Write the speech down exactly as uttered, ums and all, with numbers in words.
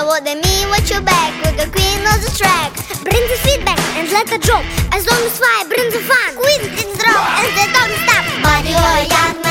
what they mean, watch your back with the queen of the track. Bring the feedback and let it drop. As long as fire brings the fun, squeeze it, drop and they don't stop. Body or young